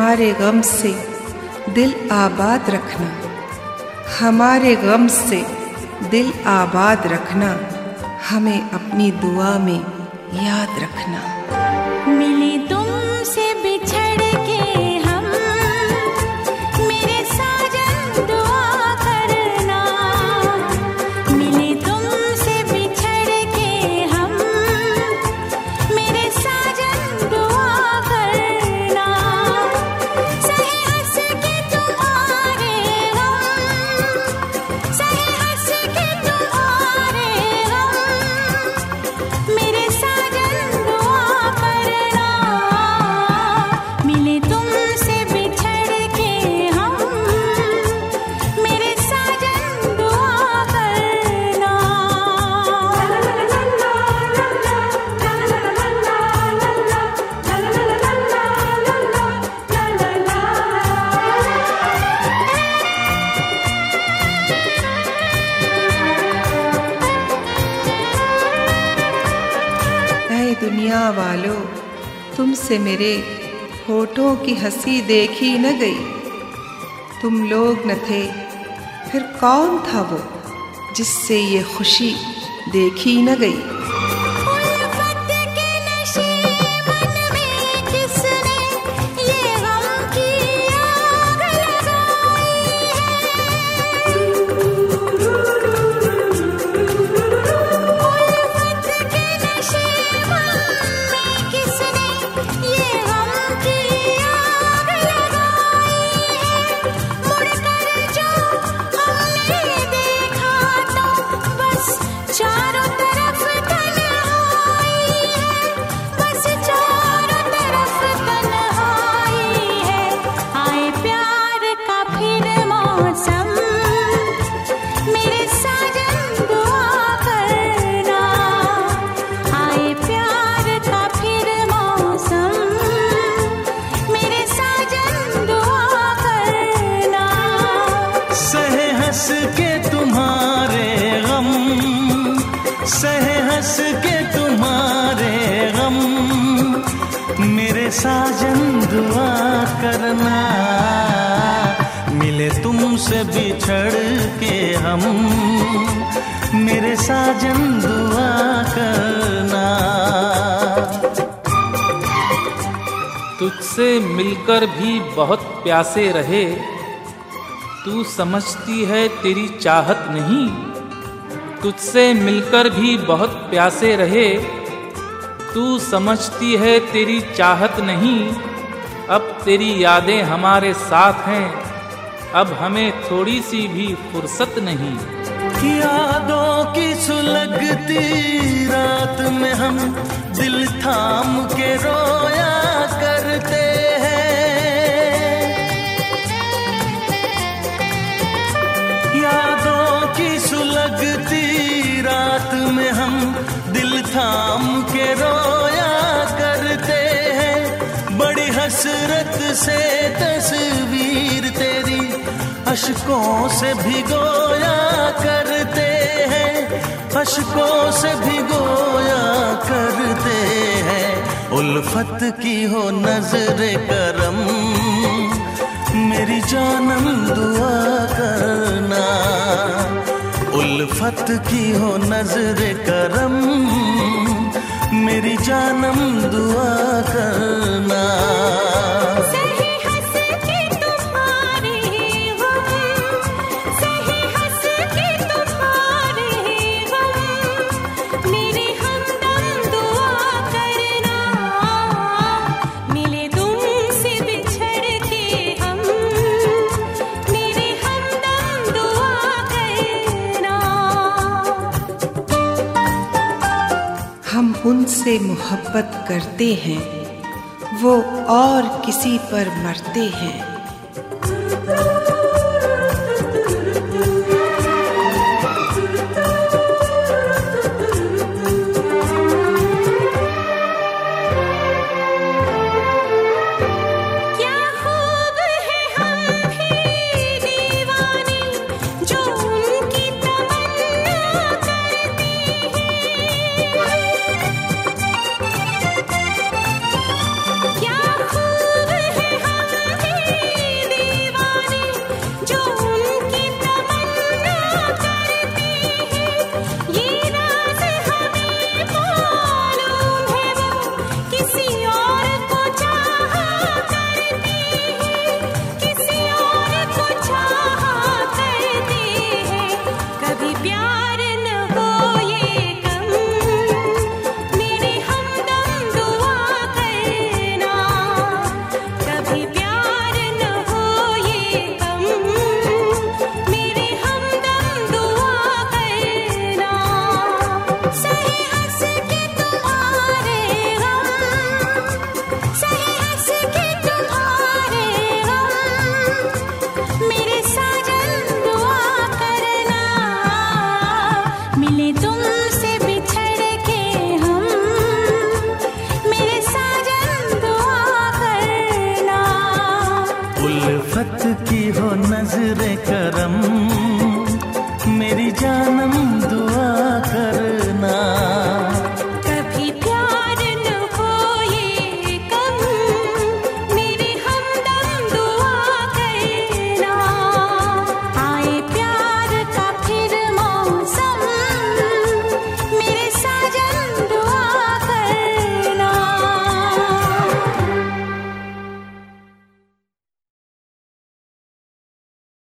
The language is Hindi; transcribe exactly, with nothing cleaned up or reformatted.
हमारे गम से दिल आबाद रखना, हमारे गम से दिल आबाद रखना, हमें अपनी दुआ में याद रखना। मिले तुमसे बिछड़ के हम, मेरे साजन दुआ करना। मिले तुमसे बिछड़ के हम, मेरे साजन दुआ करना। सहे हंस के तुम्हारे गम, सहे हंस के तुम्हारे गम, मेरे साजन दुआ करना। मिले तुमसे बिछड़ के हम, मेरे साजन दुआ करना। ऐ दुनिया वालों, तुमसे मेरे होठों की हंसी देखी न गई। तुम लोग न थे, फिर कौन था वो जिससे ये खुशी देखी न गई। उल्फत के नशे मन में किसने ये गम की आग लगाई है। उल्फत के नशे मन में किसने ये गम की आग लगाई है। मुड़कर जो हमने देखा तो बस चारों तरफ तन्हाई है, बस चारों तरफ तन्हाई है। आए प्यार का फिर मौसम, मेरे साजन दुआ करना। आए प्यार का फिर मौसम, मेरे साजन दुआ करना। सहे हंस के तुम्हारे गम, सहे हंस के तुम्हारे गम, मेरे साजन दुआ करना। मिले तुमसे बिछड़ के हम, मेरे साजन दुआ करना। तुझसे मिलकर भी बहुत प्यासे रहे, तू समझती है तेरी चाहत नहीं। तुझसे मिलकर भी बहुत प्यासे रहे, तू समझती है तेरी चाहत नहीं। अब तेरी यादें हमारे साथ हैं, अब हमें थोड़ी सी भी फुर्सत नहीं। यादों की सुलगती रात में हम दिल थाम के रोया करते हैं। यादों की सुलगती रात में हम दिल थाम के रोया करते हैं। बड़ी हसरत से तस्वीर तेरी अशकों से भिगोया करते हैं, अशकों से भिगोया करते हैं। उल्फत की हो नजरे करम, मेरी जानम दुआ करना। उल्फत की हो नजरे करम, मेरी जानम दुआ करना। सहे हंस के तुम्हारे गम, सहे हंस के तुम्हारे गम, मेरे हमदम दुआ करना। मिले तुमसे बिछड़ के हम, मेरे हमदम दुआ करना। हम उनसे मोहब्बत करते हैं, वो और किसी पर मरते हैं। क्या खूब है हम भी दीवाने, जो उनकी तमन्ना करते हैं। क्या खूब है हम उल्फत की हो नजरे करम, मेरी जानम दुआ करना।